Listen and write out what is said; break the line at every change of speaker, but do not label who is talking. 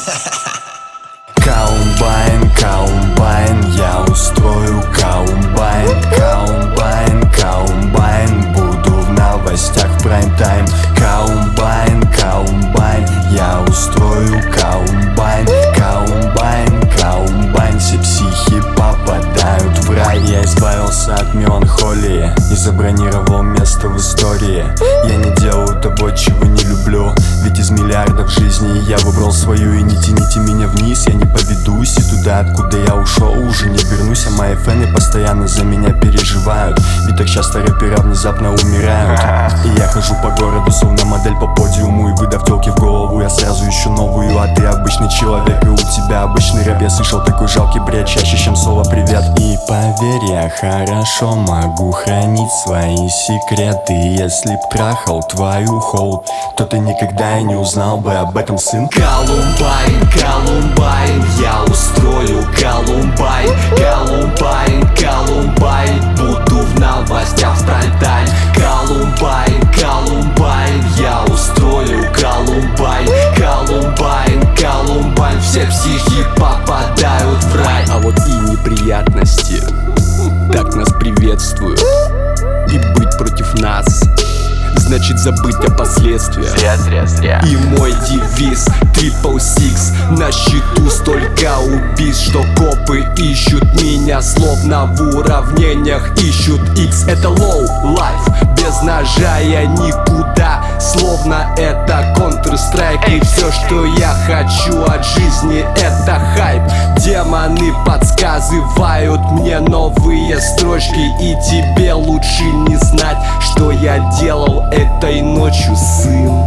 Колумбайн, Колумбайн, я устрою Колумбайн. Колумбайн, Колумбайн, буду в новостях в прайм-тайм. Колумбайн, Колумбайн, я устрою Колумбайн. Колумбайн, Колумбайн, все психи попадают в рай. Я избавился от меланхолии и забронировал место в истории. Я не делаю того, чего не люблю, ведь из миллиардов жизней я выбрал свою. И не тяните меня вниз, я не поведусь, и туда, откуда я ушел, уже не вернусь. А мои фэны постоянно за меня переживают, ведь так часто рэпера внезапно умирают. И я хожу по городу, словно модель по подиуму, и выдав тёлки в голову, я сразу ищу новую. А ты обычный человек, и у тебя обычный рэп. Я слышал такой жалкий бред чаще, чем слово привет. И поверь, я хорошо могу хранить свои секреты. Если б трахал твою холд, то ты никогда и не узнал бы об этом, сын.
Колумбайн, Колумбайн, я устрою Колумбайн. Колумбайн, Колумбайн, буду в новостях в прайм-тайм. Колумбайн, Колумбайн, я устрою Колумбайн. Колумбайн, Колумбайн, все психи попадают в рай. А вот и неприятности так нас приветствуют. И быть против нас значит забыть о последствиях.
Зря.
И мой девиз 666. На счету столько убийств, что копы ищут меня, словно в уравнениях ищут X. Это low life, без ножа я никуда, словно это Counter-Strike. И все, что я хочу от жизни, это хайп. Демоны подсказывают мне новые строчки, и тебе лучше не знать, что я делал этой ночью, сын.